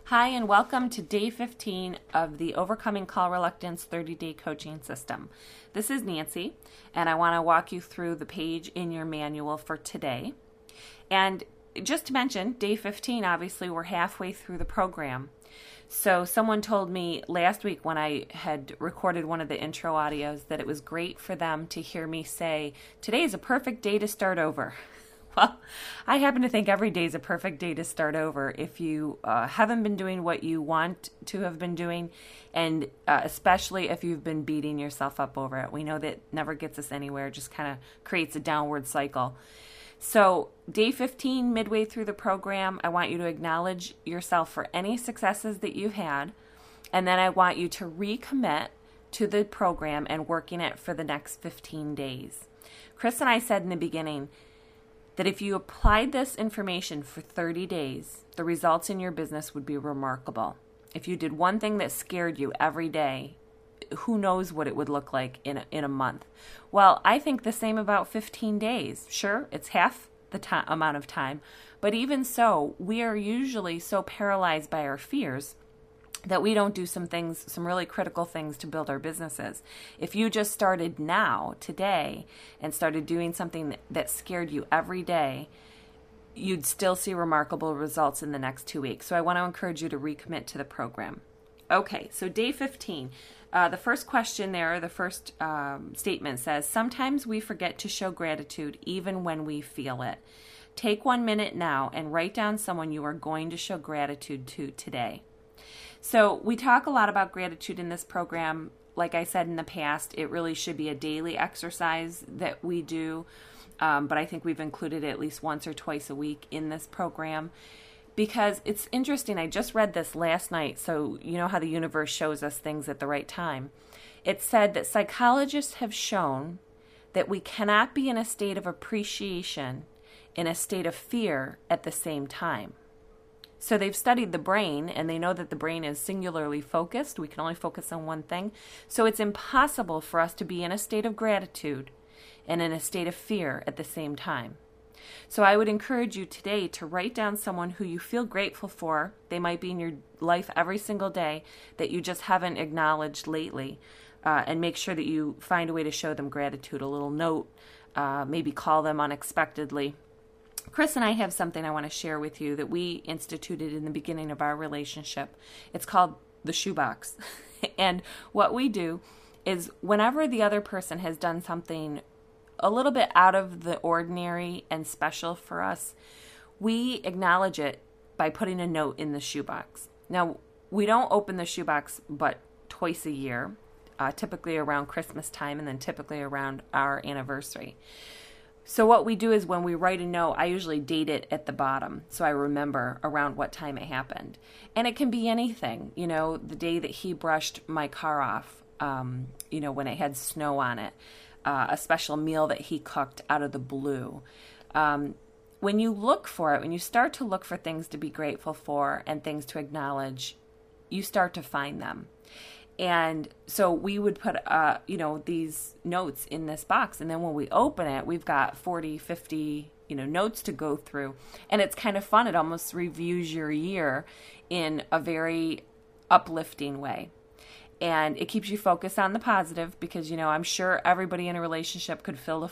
Hi, and welcome to day 15 of the Overcoming Call Reluctance 30-day coaching system. This is Nancy, and I want to walk you through the page in your manual for today. And just to mention, day 15, obviously, we're halfway through the program. So someone told me last week when I had recorded one of the intro audios that it was great for them to hear me say, today is a perfect day to start over. Well, I happen to think every day is a perfect day to start over if you haven't been doing what you want to have been doing, and especially if you've been beating yourself up over it. We know that never gets us anywhere, just kind of creates a downward cycle. So day 15, midway through the program, I want you to acknowledge yourself for any successes that you've had, and then I want you to recommit to the program and working it for the next 15 days. Chris and I said in the beginning that if you applied this information for 30 days, the results in your business would be remarkable. If you did one thing that scared you every day, who knows what it would look like in a month? Well, I think the same about 15 days. Sure, it's half the amount of time, but even so, we are usually so paralyzed by our fears that we don't do some really critical things to build our businesses. If you just started now, today, and started doing something that scared you every day, you'd still see remarkable results in the next 2 weeks. So I want to encourage you to recommit to the program. Okay, so day 15. The first question there, the first statement says, sometimes we forget to show gratitude even when we feel it. Take 1 minute now and write down someone you are going to show gratitude to today. So we talk a lot about gratitude in this program. Like I said in the past, it really should be a daily exercise that we do, but I think we've included it at least once or twice a week in this program because it's interesting. I just read this last night, so you know how the universe shows us things at the right time. It said that psychologists have shown that we cannot be in a state of appreciation in a state of fear at the same time. So they've studied the brain, and they know that the brain is singularly focused. We can only focus on one thing. So it's impossible for us to be in a state of gratitude and in a state of fear at the same time. So I would encourage you today to write down someone who you feel grateful for. They might be in your life every single day that you just haven't acknowledged lately, and make sure that you find a way to show them gratitude, a little note, maybe call them unexpectedly. Chris and I have something I want to share with you that we instituted in the beginning of our relationship. It's called the shoebox. And what we do is whenever the other person has done something a little bit out of the ordinary and special for us, we acknowledge it by putting a note in the shoebox. Now, we don't open the shoebox but twice a year, typically around Christmas time and then typically around our anniversary. So what we do is when we write a note, I usually date it at the bottom so I remember around what time it happened. And it can be anything, the day that he brushed my car off, when it had snow on it, a special meal that he cooked out of the blue. When you look for it, when you start to look for things to be grateful for and things to acknowledge, you start to find them. And so we would put, these notes in this box. And then when we open it, we've got 40, 50, notes to go through. And it's kind of fun. It almost reviews your year in a very uplifting way. And it keeps you focused on the positive because, I'm sure everybody in a relationship could fill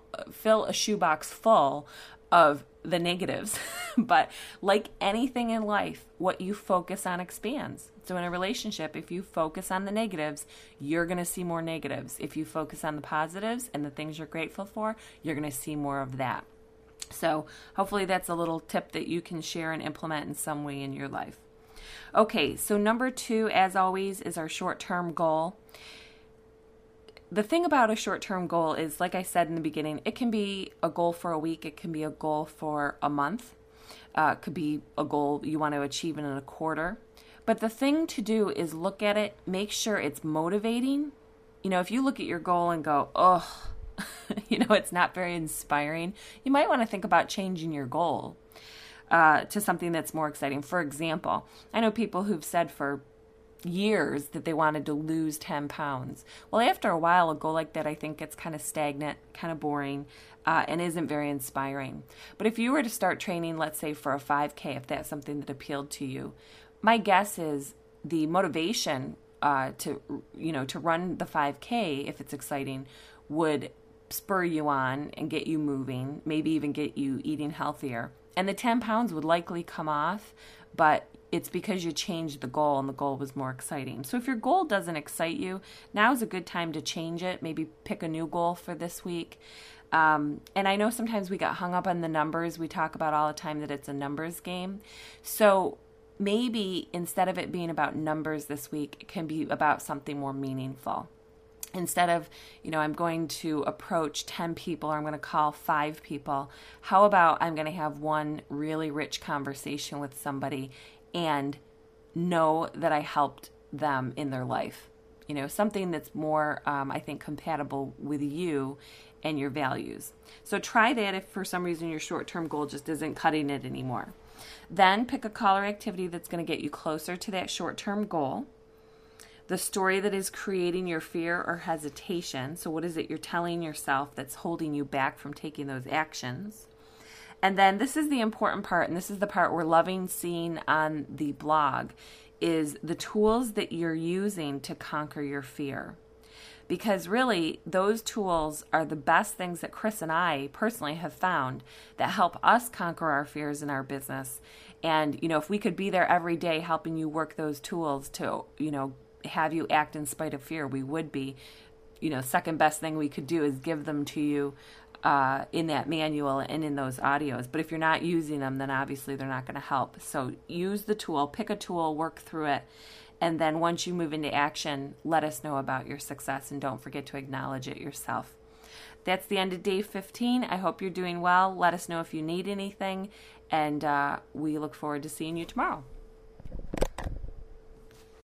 a shoebox full of the negatives. But like anything in life, what you focus on expands. So in a relationship, if you focus on the negatives, you're going to see more negatives. If you focus on the positives and the things you're grateful for, you're going to see more of that. So hopefully that's a little tip that you can share and implement in some way in your life. Okay, so number 2, as always, is our short-term goal. The thing about a short-term goal is, like I said in the beginning, it can be a goal for a week. It can be a goal for a month. It could be a goal you want to achieve in a quarter. But the thing to do is look at it, make sure it's motivating. If you look at your goal and go, oh, it's not very inspiring, you might want to think about changing your goal to something that's more exciting. For example, I know people who've said for years that they wanted to lose 10 pounds. Well, after a while, a goal like that, I think, gets kind of stagnant, kind of boring, and isn't very inspiring. But if you were to start training, let's say for a 5K, if that's something that appealed to you, my guess is the motivation to run the 5K, if it's exciting, would spur you on and get you moving, maybe even get you eating healthier. And the 10 pounds would likely come off, but it's because you changed the goal and the goal was more exciting. So if your goal doesn't excite you, now is a good time to change it. Maybe pick a new goal for this week. And I know sometimes we got hung up on the numbers. We talk about all the time that it's a numbers game. So maybe instead of it being about numbers this week, it can be about something more meaningful. Instead of, I'm going to approach 10 people or I'm going to call 5 people, how about I'm going to have one really rich conversation with somebody and know that I helped them in their life? Something that's more, I think, compatible with you and your values. So try that if for some reason your short-term goal just isn't cutting it anymore. Then pick a call or activity that's going to get you closer to that short-term goal. The story that is creating your fear or hesitation. So what is it you're telling yourself that's holding you back from taking those actions? And then this is the important part, and this is the part we're loving seeing on the blog, is the tools that you're using to conquer your fear. Because really, those tools are the best things that Chris and I personally have found that help us conquer our fears in our business. And, if we could be there every day helping you work those tools to, have you act in spite of fear, we would be. Second best thing we could do is give them to you in that manual and in those audios. But if you're not using them, then obviously they're not going to help. So use the tool, pick a tool, work through it. And then once you move into action, let us know about your success and don't forget to acknowledge it yourself. That's the end of day 15. I hope you're doing well. Let us know if you need anything, and we look forward to seeing you tomorrow.